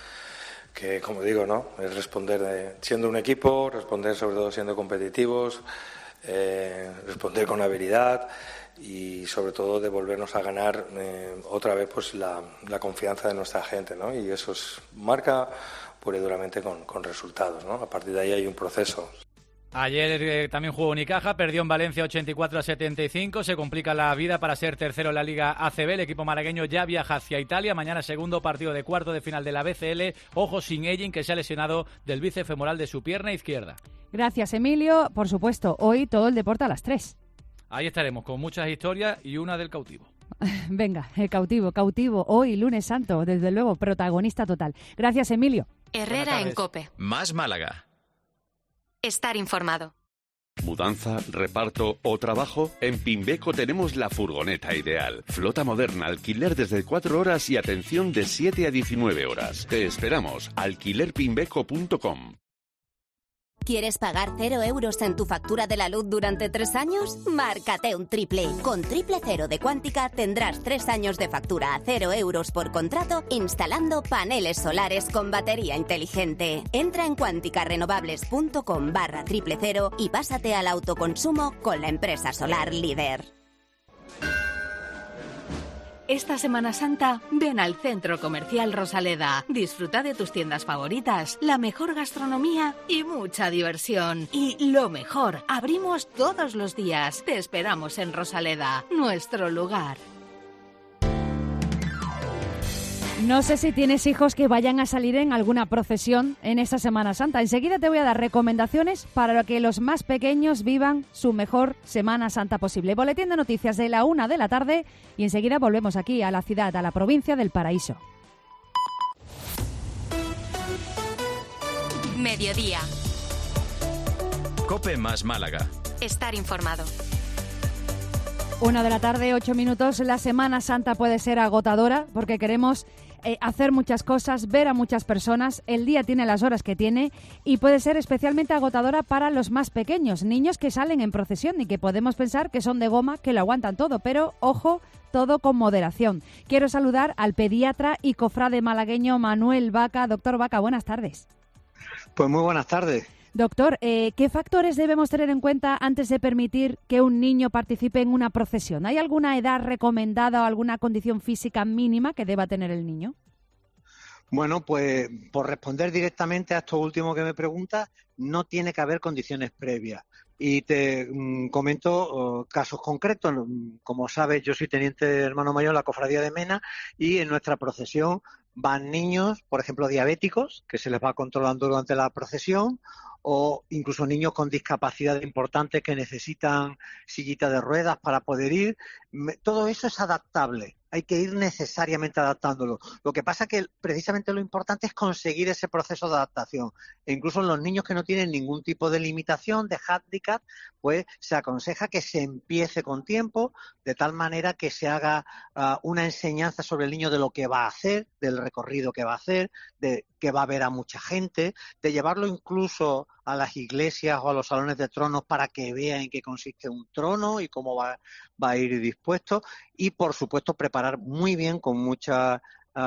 que, como digo, ¿no?, es responder siendo un equipo, responder sobre todo siendo competitivos, responder con habilidad y sobre todo de volvernos a ganar otra vez pues la confianza de nuestra gente, ¿no? Y eso marca pura y duramente con resultados, ¿no? A partir de ahí hay un proceso. Ayer también jugó Unicaja, perdió en Valencia 84-75, se complica la vida para ser tercero en la Liga ACB. El equipo malagueño ya viaja hacia Italia, mañana segundo partido de cuarto de final de la BCL. Ojo sin Ellin, que se ha lesionado del bíceps femoral de su pierna izquierda. Gracias, Emilio. Por supuesto, hoy todo el deporte a las 3. Ahí estaremos con muchas historias y una del cautivo. Venga, el cautivo, hoy lunes santo, desde luego, protagonista total. Gracias, Emilio. Herrera en COPE. Más Málaga. Estar informado. ¿Mudanza, reparto o trabajo? En Pimbeco tenemos la furgoneta ideal. Flota moderna, alquiler desde 4 horas y atención de 7 a 19 horas. Te esperamos. alquilerpimbeco.com. ¿Quieres pagar 0 euros en tu factura de la luz durante 3 años? Márcate un triple. Con Triple Cero de Cuántica tendrás 3 años de factura a 0 euros por contrato instalando paneles solares con batería inteligente. Entra en cuanticarrenovables.com/Triple Cero y pásate al autoconsumo con la empresa solar líder. Esta Semana Santa, ven al Centro Comercial Rosaleda. Disfruta de tus tiendas favoritas, la mejor gastronomía y mucha diversión. Y lo mejor, abrimos todos los días. Te esperamos en Rosaleda, nuestro lugar. No sé si tienes hijos que vayan a salir en alguna procesión en esta Semana Santa. Enseguida te voy a dar recomendaciones para que los más pequeños vivan su mejor Semana Santa posible. Boletín de noticias de la 1 de la tarde y enseguida volvemos aquí a la ciudad, a la provincia del Paraíso. Mediodía. COPE más Málaga. Estar informado. 1 de la tarde, 8 minutos. La Semana Santa puede ser agotadora porque queremos hacer muchas cosas, ver a muchas personas. El día tiene las horas que tiene y puede ser especialmente agotadora para los más pequeños, niños que salen en procesión y que podemos pensar que son de goma, que lo aguantan todo, pero ojo, todo con moderación. Quiero saludar al pediatra y cofrade malagueño Manuel Vaca. Doctor Vaca, buenas tardes. Pues muy buenas tardes. Doctor, ¿qué factores debemos tener en cuenta antes de permitir que un niño participe en una procesión? ¿Hay alguna edad recomendada o alguna condición física mínima que deba tener el niño? Bueno, pues por responder directamente a esto último que me preguntas, no tiene que haber condiciones previas. Y te comento casos concretos. Como sabes, yo soy teniente hermano mayor en la Cofradía de Mena y en nuestra procesión van niños, por ejemplo, diabéticos, que se les va controlando durante la procesión, o incluso niños con discapacidad importante que necesitan sillita de ruedas para poder ir. Todo eso es adaptable. Hay que ir necesariamente adaptándolo. Lo que pasa es que precisamente lo importante es conseguir ese proceso de adaptación. E incluso en los niños que no tienen ningún tipo de limitación, de hándicap, pues se aconseja que se empiece con tiempo, de tal manera que se haga una enseñanza sobre el niño de lo que va a hacer, del recorrido que va a hacer, de que va a ver a mucha gente, de llevarlo incluso a las iglesias o a los salones de tronos para que vea en qué consiste un trono y cómo va a ir dispuesto, y por supuesto preparar muy bien, con mucha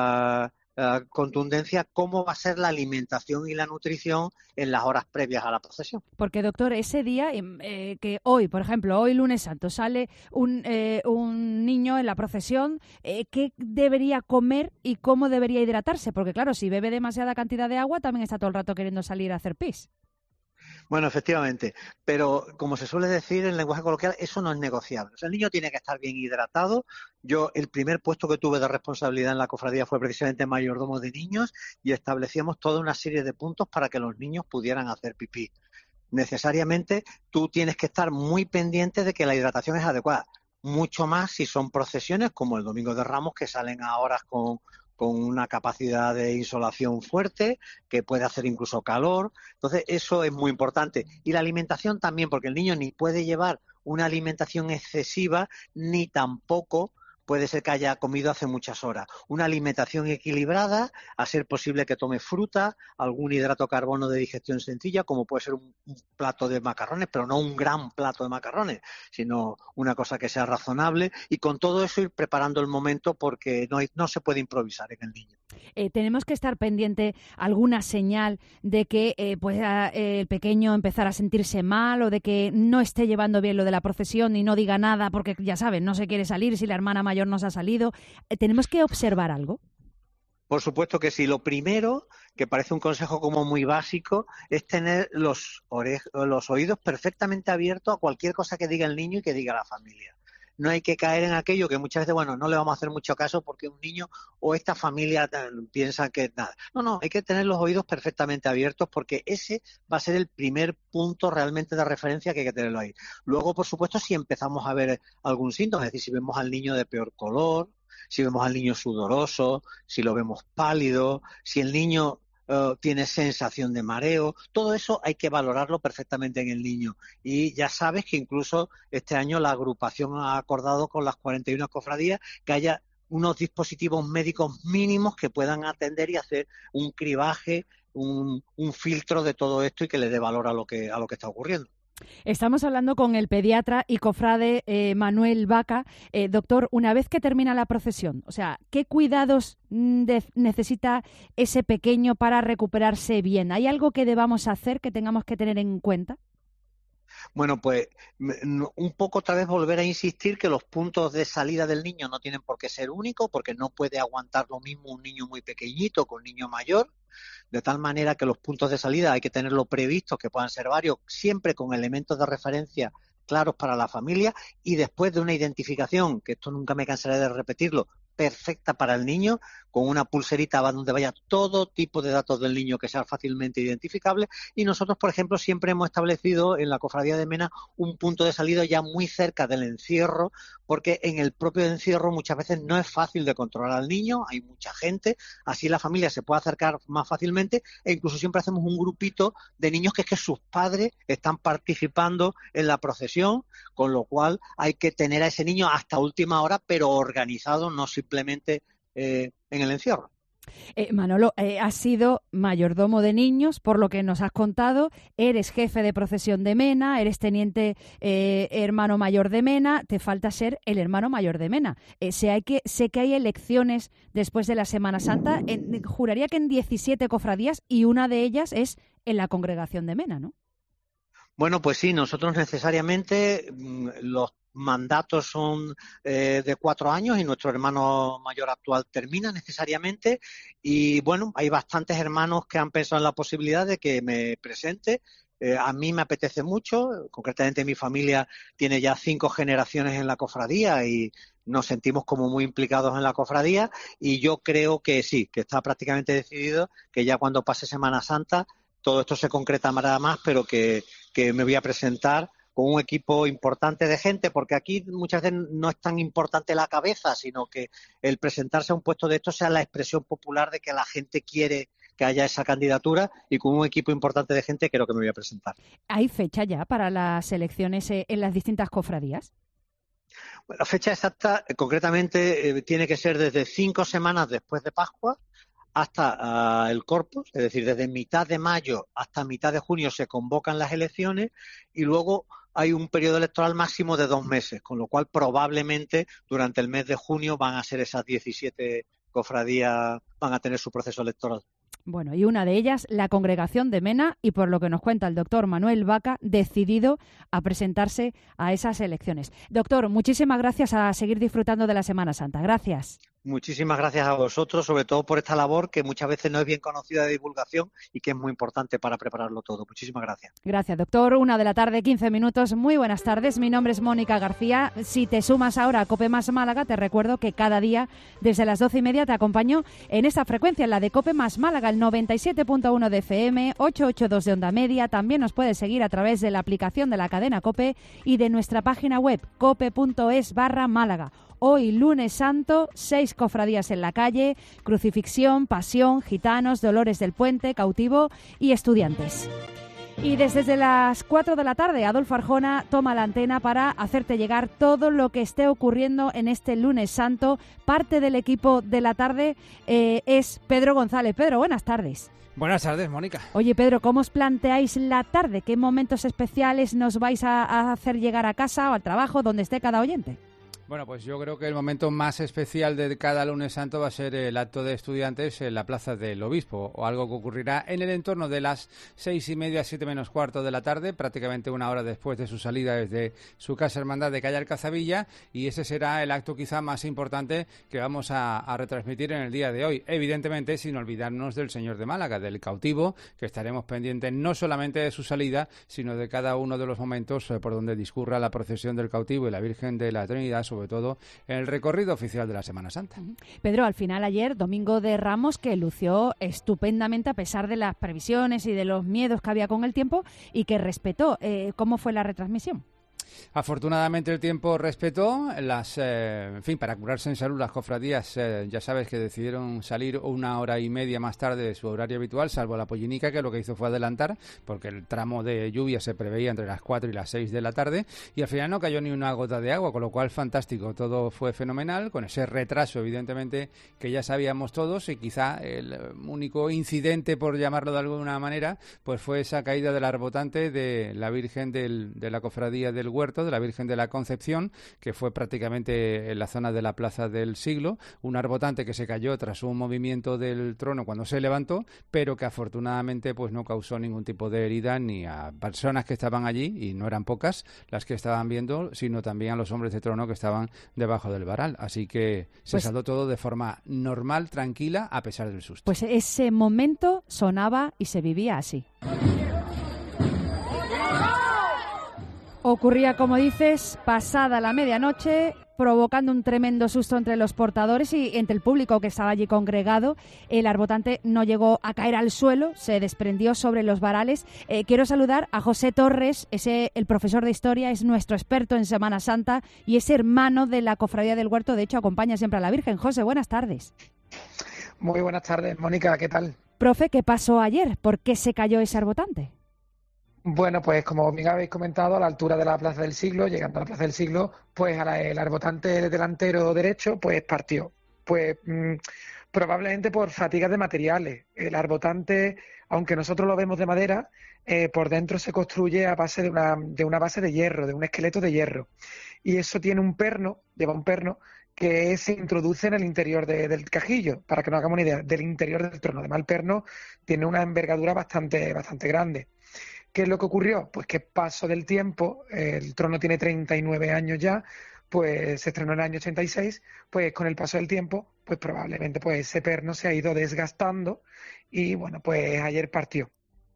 contundencia, cómo va a ser la alimentación y la nutrición en las horas previas a la procesión. Porque, doctor, ese día que hoy, por ejemplo, hoy lunes santo, sale un niño en la procesión, ¿qué debería comer y cómo debería hidratarse? Porque claro, si bebe demasiada cantidad de agua, también está todo el rato queriendo salir a hacer pis. Bueno, efectivamente, pero como se suele decir en lenguaje coloquial, eso no es negociable. O sea, el niño tiene que estar bien hidratado. Yo, el primer puesto que tuve de responsabilidad en la cofradía fue precisamente mayordomo de niños y establecíamos toda una serie de puntos para que los niños pudieran hacer pipí. Necesariamente tú tienes que estar muy pendiente de que la hidratación es adecuada. Mucho más si son procesiones como el Domingo de Ramos, que salen a horas con una capacidad de insolación fuerte, que puede hacer incluso calor. Entonces, eso es muy importante. Y la alimentación también, porque el niño ni puede llevar una alimentación excesiva, ni tampoco puede ser que haya comido hace muchas horas. Una alimentación equilibrada, a ser posible que tome fruta, algún hidrato de carbono de digestión sencilla, como puede ser un plato de macarrones, pero no un gran plato de macarrones, sino una cosa que sea razonable, y con todo eso ir preparando el momento, porque no se puede improvisar en el niño. Tenemos que estar pendiente alguna señal de que pueda el pequeño empezar a sentirse mal o de que no esté llevando bien lo de la procesión y no diga nada porque, ya saben, no se quiere salir si la hermana mayor nos ha salido. ¿Tenemos que observar algo? Por supuesto que sí. Lo primero, que parece un consejo como muy básico, es tener los oídos perfectamente abiertos a cualquier cosa que diga el niño y que diga la familia. No hay que caer en aquello que muchas veces, no le vamos a hacer mucho caso porque un niño o esta familia piensa que nada. No, hay que tener los oídos perfectamente abiertos porque ese va a ser el primer punto realmente de referencia que hay que tenerlo ahí. Luego, por supuesto, si empezamos a ver algún síntoma, es decir, si vemos al niño de peor color, si vemos al niño sudoroso, si lo vemos pálido, si el niño tiene sensación de mareo, todo eso hay que valorarlo perfectamente en el niño. Y ya sabes que incluso este año la agrupación ha acordado con las 41 cofradías que haya unos dispositivos médicos mínimos que puedan atender y hacer un cribaje, un filtro de todo esto y que le dé valor a lo que está ocurriendo. Estamos hablando con el pediatra y cofrade Manuel Vaca. Doctor, una vez que termina la procesión, o sea, ¿qué cuidados necesita ese pequeño para recuperarse bien? ¿Hay algo que debamos hacer, que tengamos que tener en cuenta? Bueno, pues un poco otra vez volver a insistir que los puntos de salida del niño no tienen por qué ser únicos, porque no puede aguantar lo mismo un niño muy pequeñito que un niño mayor, de tal manera que los puntos de salida hay que tenerlo previstos, que puedan ser varios, siempre con elementos de referencia claros para la familia, y después de una identificación, que esto nunca me cansaré de repetirlo, perfecta para el niño, con una pulserita donde vaya todo tipo de datos del niño que sean fácilmente identificables. Y nosotros, por ejemplo, siempre hemos establecido en la Cofradía de Mena un punto de salida ya muy cerca del encierro, porque en el propio encierro muchas veces no es fácil de controlar al niño, hay mucha gente, así la familia se puede acercar más fácilmente, e incluso siempre hacemos un grupito de niños que es que sus padres están participando en la procesión, con lo cual hay que tener a ese niño hasta última hora, pero organizado, no simplemente en el encierro. Manolo, has sido mayordomo de niños, por lo que nos has contado, eres jefe de procesión de Mena, eres teniente hermano mayor de Mena, te falta ser el hermano mayor de Mena. Sé que hay elecciones después de la Semana Santa, juraría que en 17 cofradías, y una de ellas es en la congregación de Mena, ¿no? Bueno, pues sí, nosotros necesariamente los mandatos son de 4 años y nuestro hermano mayor actual termina necesariamente, y bueno, hay bastantes hermanos que han pensado en la posibilidad de que me presente. A mí me apetece mucho, concretamente mi familia tiene ya 5 generaciones en la cofradía y nos sentimos como muy implicados en la cofradía, y yo creo que sí, que está prácticamente decidido, que ya cuando pase Semana Santa todo esto se concretará más, pero que me voy a presentar con un equipo importante de gente, porque aquí muchas veces no es tan importante la cabeza, sino que el presentarse a un puesto de esto sea la expresión popular de que la gente quiere que haya esa candidatura, y con un equipo importante de gente creo que me voy a presentar. ¿Hay fecha ya para las elecciones en las distintas cofradías? Bueno, la fecha exacta, concretamente, tiene que ser desde 5 semanas después de Pascua hasta el Corpus, es decir, desde mitad de mayo hasta mitad de junio se convocan las elecciones, y luego hay un periodo electoral máximo de 2 meses, con lo cual probablemente durante el mes de junio van a ser esas 17 cofradías, van a tener su proceso electoral. Bueno, y una de ellas, la congregación de Mena, y por lo que nos cuenta el doctor Manuel Vaca, decidido a presentarse a esas elecciones. Doctor, muchísimas gracias, a seguir disfrutando de la Semana Santa. Gracias. Muchísimas gracias a vosotros, sobre todo por esta labor que muchas veces no es bien conocida de divulgación y que es muy importante para prepararlo todo. Muchísimas gracias. Gracias, doctor. 1:00 PM, 15 minutos. Muy buenas tardes. Mi nombre es Mónica García. Si te sumas ahora a COPE Más Málaga, te recuerdo que cada día desde las 12:30 te acompaño en esta frecuencia, en la de COPE Más Málaga, el 97.1 de FM, 882 de onda media. También nos puedes seguir a través de la aplicación de la cadena COPE y de nuestra página web cope.es/Málaga. Hoy, lunes santo, 6 cofradías en la calle: Crucifixión, Pasión, Gitanos, Dolores del Puente, Cautivo y Estudiantes. Y desde las 4 de la tarde, Adolfo Arjona toma la antena para hacerte llegar todo lo que esté ocurriendo en este lunes santo. Parte del equipo de la tarde es Pedro González. Pedro, buenas tardes. Buenas tardes, Mónica. Oye, Pedro, ¿cómo os planteáis la tarde? ¿Qué momentos especiales nos vais a hacer llegar a casa o al trabajo, donde esté cada oyente? Bueno, pues yo creo que el momento más especial de cada lunes santo va a ser el acto de estudiantes en la Plaza del Obispo, o algo que ocurrirá en el entorno de las 6:30, 7:15 de la tarde, prácticamente una hora después de su salida desde su casa hermandad de Calle Alcazabilla, y ese será el acto quizá más importante que vamos a retransmitir en el día de hoy. Evidentemente, sin olvidarnos del Señor de Málaga, del cautivo, que estaremos pendientes no solamente de su salida, sino de cada uno de los momentos por donde discurra la procesión del cautivo y la Virgen de la Trinidad, sobre todo en el recorrido oficial de la Semana Santa. Pedro, al final ayer, Domingo de Ramos, que lució estupendamente a pesar de las previsiones y de los miedos que había con el tiempo, y que respetó. ¿Cómo fue la retransmisión? Afortunadamente el tiempo respetó para curarse en salud las cofradías, ya sabes que decidieron salir 1 hora y media más tarde de su horario habitual, salvo la Pollinica, que lo que hizo fue adelantar, porque el tramo de lluvia se preveía entre las 4 y las 6 de la tarde, y al final no cayó ni una gota de agua, con lo cual fantástico, todo fue fenomenal, con ese retraso evidentemente que ya sabíamos todos, y quizá el único incidente, por llamarlo de alguna manera, pues fue esa caída del arbotante de la Virgen de la Cofradía del Huerto, de la Virgen de la Concepción, que fue prácticamente en la zona de la Plaza del Siglo, un arbotante que se cayó tras un movimiento del trono cuando se levantó, pero que afortunadamente pues no causó ningún tipo de herida ni a personas que estaban allí, y no eran pocas las que estaban viendo, sino también a los hombres de trono que estaban debajo del varal, así que se saldó todo de forma normal, tranquila, a pesar del susto. Pues ese momento sonaba y se vivía así. Ocurría, como dices, pasada la medianoche, provocando un tremendo susto entre los portadores y entre el público que estaba allí congregado. El arbotante no llegó a caer al suelo, se desprendió sobre los varales. Quiero saludar a José Torres, el profesor de historia, es nuestro experto en Semana Santa y es hermano de la Cofradía del Huerto, de hecho acompaña siempre a la Virgen. José, buenas tardes. Muy buenas tardes, Mónica, ¿qué tal? Profe, ¿qué pasó ayer? ¿Por qué se cayó ese arbotante? Bueno, pues como bien habéis comentado, a la altura de la Plaza del Siglo, llegando a la Plaza del Siglo, pues el arbotante delantero derecho pues partió. Pues probablemente por fatiga de materiales. El arbotante, aunque nosotros lo vemos de madera, por dentro se construye a base de una base de hierro, de un esqueleto de hierro. Y eso tiene un perno, lleva un perno, que se introduce en el interior del cajillo, para que nos hagamos una idea, del interior del trono. Además, el perno tiene una envergadura bastante grande. ¿Qué es lo que ocurrió? Pues que paso del tiempo, el trono tiene 39 años ya, pues se estrenó en el año 86, pues con el paso del tiempo, pues probablemente pues ese perno se ha ido desgastando y bueno, pues ayer partió.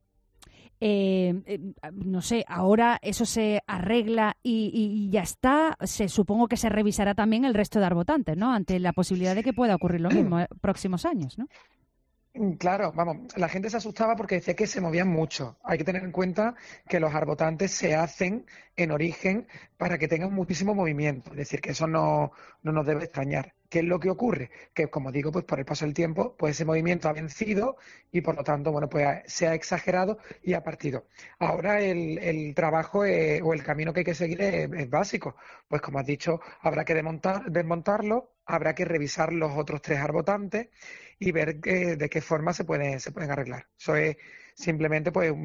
No sé, ahora eso se arregla y ya está. Supongo que se revisará también el resto de arbotantes, ¿no? Ante la posibilidad de que pueda ocurrir lo mismo en próximos años, ¿no? Claro, vamos, la gente se asustaba porque decía que se movían mucho. Hay que tener en cuenta que los arbotantes se hacen en origen para que tengan muchísimo movimiento, es decir, que eso no nos debe extrañar. ¿Qué es lo que ocurre? Que, como digo, pues por el paso del tiempo, pues ese movimiento ha vencido y por lo tanto, bueno, pues se ha exagerado y ha partido. Ahora el trabajo o el camino que hay que seguir es básico. Pues como has dicho, habrá que desmontarlo, habrá que revisar los otros 3 arbotantes y ver de qué forma se pueden arreglar. Eso es simplemente pues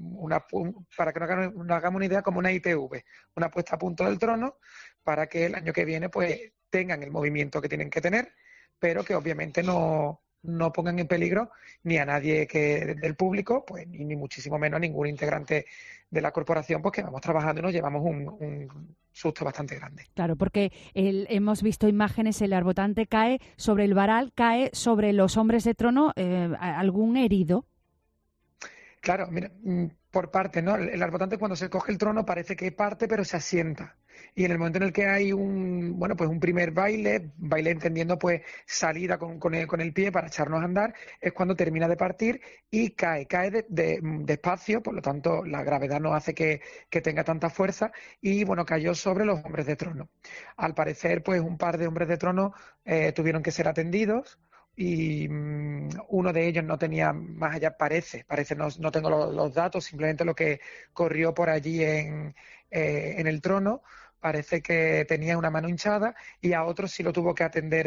para que nos hagamos una idea, como una ITV, una puesta a punto del trono para que el año que viene pues tengan el movimiento que tienen que tener, pero que obviamente no pongan en peligro ni a nadie del público, pues ni muchísimo menos a ningún integrante de la corporación, pues que vamos trabajando y nos llevamos un susto bastante grande. Claro, porque hemos visto imágenes, el arbotante cae sobre el varal, cae sobre los hombres de trono, ¿algún herido? Claro, mira, por parte, ¿no? El arbotante cuando se coge el trono parece que parte, pero se asienta. Y en el momento en el que hay un primer baile entendiendo pues salida con el pie para echarnos a andar, es cuando termina de partir y cae despacio, por lo tanto la gravedad no hace que tenga tanta fuerza y bueno, cayó sobre los hombres de trono. Al parecer, pues un par de hombres de trono tuvieron que ser atendidos. Y uno de ellos no tenía, más allá parece no tengo los datos, simplemente lo que corrió por allí en el trono, parece que tenía una mano hinchada y a otro sí lo tuvo que atender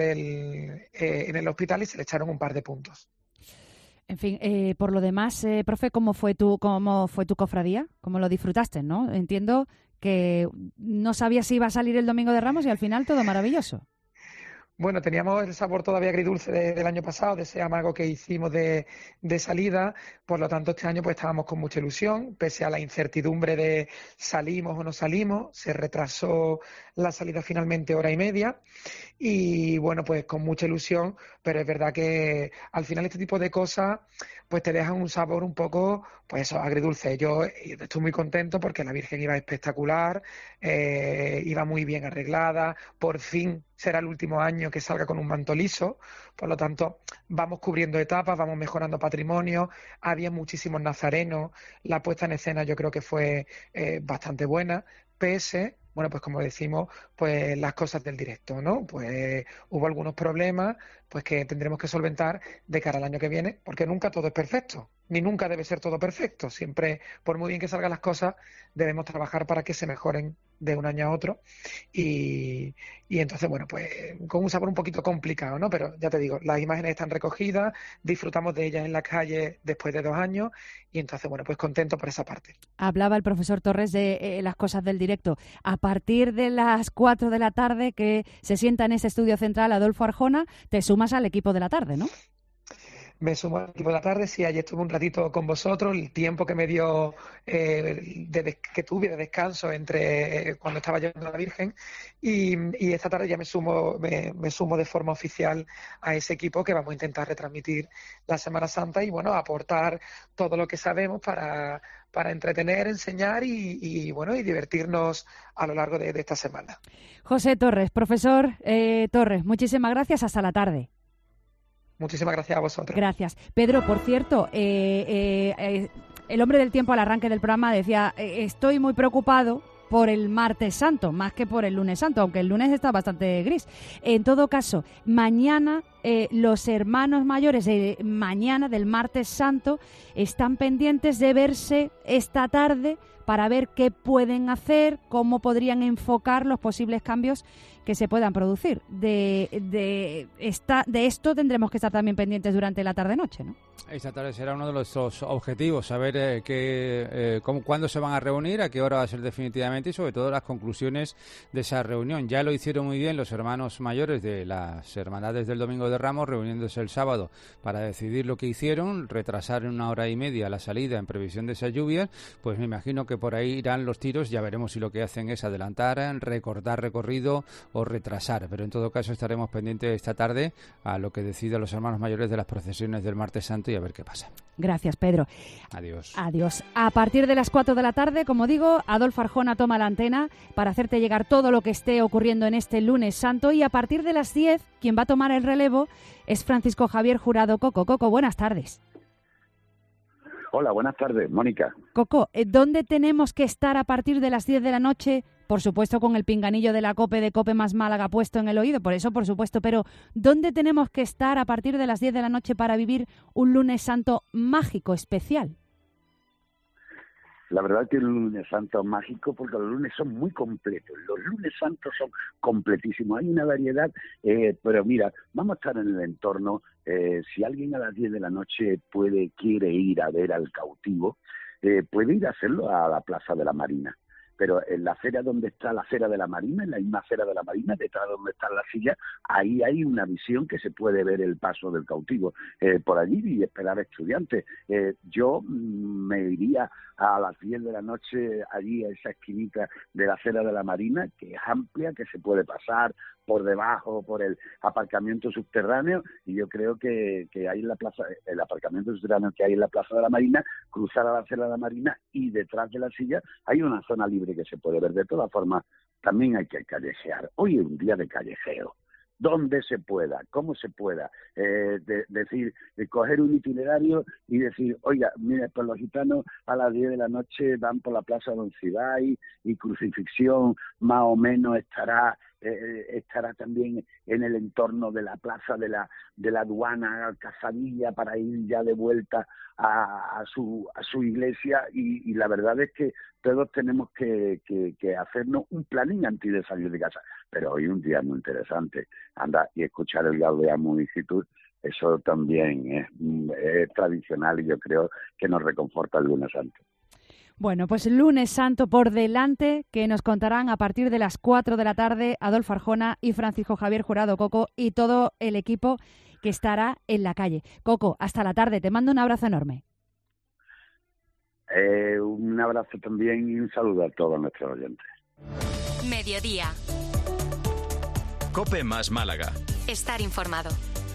en el hospital y se le echaron un par de puntos. En fin, por lo demás, profe, ¿cómo fue tu cofradía? ¿Cómo lo disfrutaste, no? Entiendo que no sabías si iba a salir el Domingo de Ramos y al final todo maravilloso. Bueno, teníamos el sabor todavía agridulce del año pasado, de ese amago que hicimos de salida, por lo tanto este año pues estábamos con mucha ilusión, pese a la incertidumbre de salimos o no salimos, se retrasó la salida finalmente 1 hora y media y bueno, pues con mucha ilusión, pero es verdad que al final este tipo de cosas pues te dejan un sabor un poco, pues eso, agridulce. Yo estoy muy contento porque la Virgen iba espectacular, iba muy bien arreglada, por fin será el último año que salga con un manto liso, por lo tanto vamos cubriendo etapas, vamos mejorando patrimonio, había muchísimos nazarenos, la puesta en escena yo creo que fue bastante buena, pese, bueno, pues como decimos, pues las cosas del directo, ¿no? Pues hubo algunos problemas, pues que tendremos que solventar de cara al año que viene, porque nunca todo es perfecto, ni nunca debe ser todo perfecto. Siempre, por muy bien que salgan las cosas, debemos trabajar para que se mejoren de un año a otro. Y entonces, bueno, pues con un sabor un poquito complicado, ¿no? Pero ya te digo, las imágenes están recogidas, disfrutamos de ellas en la calle después de 2 años y entonces, bueno, pues contento por esa parte. Hablaba el profesor Torres de las cosas del directo. A partir de las 4 de la tarde que se sienta en este estudio central Adolfo Arjona, te sumas al equipo de la tarde, ¿no? me sumo al equipo de la tarde. Sí, ayer estuve un ratito con vosotros, el tiempo que me dio que tuve de descanso entre cuando estaba llevando a la Virgen, y esta tarde ya me sumo de forma oficial a ese equipo que vamos a intentar retransmitir la Semana Santa y bueno, aportar todo lo que sabemos para entretener, enseñar y divertirnos a lo largo de esta semana. José Torres, profesor Torres, muchísimas gracias, hasta la tarde. Muchísimas gracias a vosotros. Gracias. Pedro, por cierto, el hombre del tiempo al arranque del programa decía, estoy muy preocupado por el martes santo, más que por el lunes santo, aunque el lunes está bastante gris. En todo caso, mañana los hermanos mayores de mañana, del martes santo, están pendientes de verse esta tarde para ver qué pueden hacer, cómo podrían enfocar los posibles cambios que se puedan producir. De esto tendremos que estar también pendientes durante la tarde-noche, ¿no? Esta tarde será uno de los objetivos, saber cuándo se van a reunir, a qué hora va a ser definitivamente y sobre todo las conclusiones de esa reunión. Ya lo hicieron muy bien los hermanos mayores de las hermandades del Domingo de Ramos, reuniéndose el sábado para decidir lo que hicieron, retrasar en 1 hora y media la salida en previsión de esas lluvias. Pues me imagino que por ahí irán los tiros, ya veremos si lo que hacen es adelantar, recortar recorrido o retrasar, pero en todo caso estaremos pendientes esta tarde a lo que decidan los hermanos mayores de las procesiones del martes santo y a ver qué pasa. Gracias, Pedro. Adiós. Adiós. A partir de las 4 de la tarde, como digo, Adolfo Arjona toma la antena para hacerte llegar todo lo que esté ocurriendo en este lunes santo, y a partir de las 10, quien va a tomar el relevo es Francisco Javier Jurado. Coco, buenas tardes. Hola, buenas tardes, Mónica. Coco, ¿dónde tenemos que estar a partir de las 10 de la noche? Por supuesto, con el pinganillo de la COPE, de COPE más Málaga puesto en el oído, por eso, por supuesto, pero ¿dónde tenemos que estar a partir de las 10 de la noche para vivir un lunes santo mágico, especial? La verdad que es un lunes santo mágico porque los lunes son muy completos. Los lunes santos son completísimos. Hay una variedad, pero mira, vamos a estar en el entorno. Si alguien a las 10 de la noche quiere ir a ver al cautivo, puede ir a hacerlo a la Plaza de la Marina. Pero en la acera donde está la acera de la Marina, en la misma acera de la Marina, detrás de donde está la silla, ahí hay una visión que se puede ver el paso del cautivo por allí y esperar estudiantes. Yo me iría a las 10 de la noche allí a esa esquinita de la acera de la Marina, que es amplia, que se puede pasar por debajo, por el aparcamiento subterráneo, y yo creo que hay en la plaza, el aparcamiento subterráneo que hay en la Plaza de la Marina, cruzar a la acera de la Marina y detrás de la silla hay una zona libre que se puede ver. De todas formas, también hay que callejear. Hoy es un día de callejeo. Donde se pueda, cómo se pueda, coger un itinerario y decir, oiga, mire, pues los gitanos a las 10 de la noche van por la Plaza de Roncesvalles y Crucifixión más o menos estará también en el entorno de la plaza de la aduana Cazadilla para ir ya de vuelta a su iglesia, y la verdad es que todos tenemos que hacernos un planning antes de salir de casa. Pero hoy es un día muy interesante, anda y escuchar el Gaudeamus Igitur, eso también es tradicional y yo creo que nos reconforta el lunes santo. Bueno, pues el lunes santo por delante, que nos contarán a partir de las 4 de la tarde Adolfo Arjona y Francisco Javier Jurado, Coco, y todo el equipo que estará en la calle. Coco, hasta la tarde, te mando un abrazo enorme. Un abrazo también y un saludo a todos nuestros oyentes. Mediodía. COPE más Málaga. Estar informado.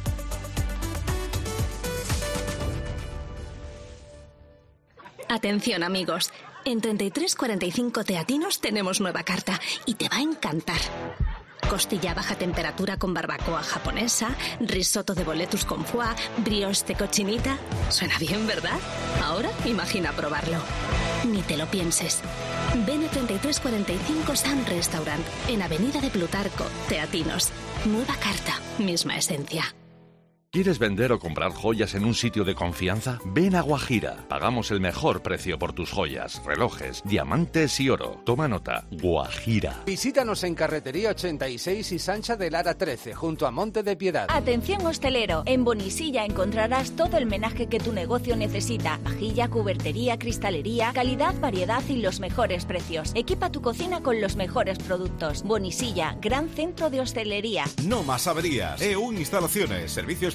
Atención, amigos. En 3345 Teatinos tenemos nueva carta y te va a encantar. Costilla a baja temperatura con barbacoa japonesa, risotto de boletus con foie, brioche de cochinita. Suena bien, ¿verdad? Ahora imagina probarlo. Ni te lo pienses. Ven a 3345 Sun Restaurant, en Avenida de Plutarco, Teatinos. Nueva carta, misma esencia. ¿Quieres vender o comprar joyas en un sitio de confianza? Ven a Guajira. Pagamos el mejor precio por tus joyas, relojes, diamantes y oro. Toma nota. Guajira. Visítanos en Carretería 86 y Sancha de Lara 13, junto a Monte de Piedad. Atención hostelero. En Bonisilla encontrarás todo el menaje que tu negocio necesita. Vajilla, cubertería, cristalería, calidad, variedad y los mejores precios. Equipa tu cocina con los mejores productos. Bonisilla, gran centro de hostelería. No más averías. EU Instalaciones, servicio especial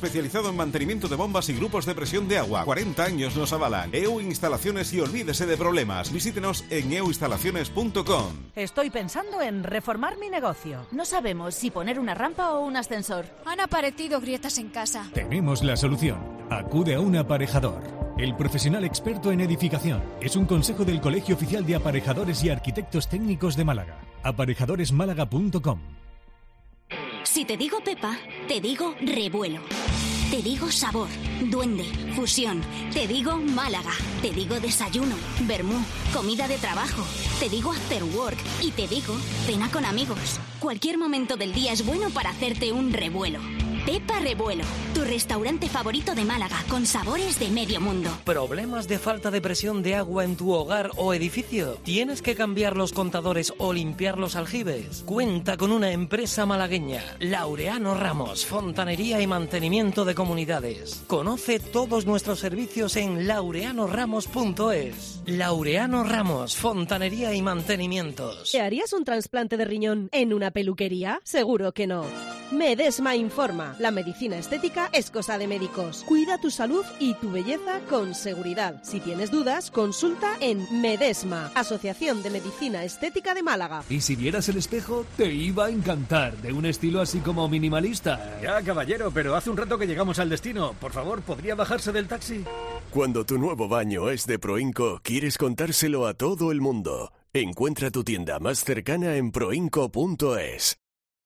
especializado en mantenimiento de bombas y grupos de presión de agua. 40 años nos avalan. EU Instalaciones y olvídese de problemas. Visítenos en euinstalaciones.com. Estoy pensando en reformar mi negocio. No sabemos si poner una rampa o un ascensor. Han aparecido grietas en casa. Tenemos la solución. Acude a un aparejador. El profesional experto en edificación. Es un consejo del Colegio Oficial de Aparejadores y Arquitectos Técnicos de Málaga. Aparejadoresmálaga.com. Si te digo Pepa, te digo revuelo. Te digo sabor, duende, fusión. Te digo Málaga. Te digo desayuno, vermú, comida de trabajo. Te digo after work y te digo cena con amigos. Cualquier momento del día es bueno para hacerte un revuelo. Pepa Revuelo, tu restaurante favorito de Málaga, con sabores de medio mundo. ¿Problemas de falta de presión de agua en tu hogar o edificio? ¿Tienes que cambiar los contadores o limpiar los aljibes? Cuenta con una empresa malagueña, Laureano Ramos, fontanería y mantenimiento de comunidades. Conoce todos nuestros servicios en laureanoramos.es. Laureano Ramos, fontanería y mantenimientos. ¿Te harías un trasplante de riñón en una peluquería? Seguro que no. Medesma informa. La medicina estética es cosa de médicos. Cuida tu salud y tu belleza con seguridad. Si tienes dudas, consulta en Medesma, Asociación de Medicina Estética de Málaga. Y si vieras el espejo, te iba a encantar, de un estilo así como minimalista. Ya, caballero, pero hace un rato que llegamos al destino. Por favor, ¿podría bajarse del taxi? Cuando tu nuevo baño es de Proinco, quieres contárselo a todo el mundo. Encuentra tu tienda más cercana en proinco.es.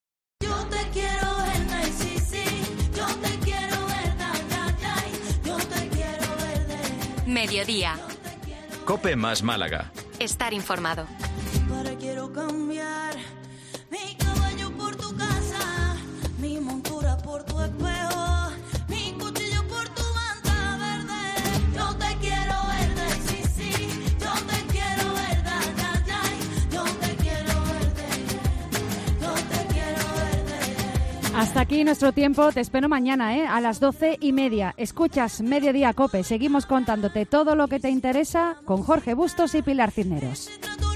Mediodía. COPE más Málaga. Estar informado. Para quiero cambiar mi caballo por tu casa, mi montura por tu espejo, mi cuchillo por tu manta verde. Yo te quiero verde, sí, sí. Yo te quiero verde, ay, ay. Yo te quiero verde. Yo te quiero verde. Hasta aquí nuestro tiempo. Te espero mañana, a las 12:30. Escuchas Mediodía COPE. Seguimos contándote todo lo que te interesa con Jorge Bustos y Pilar Cisneros.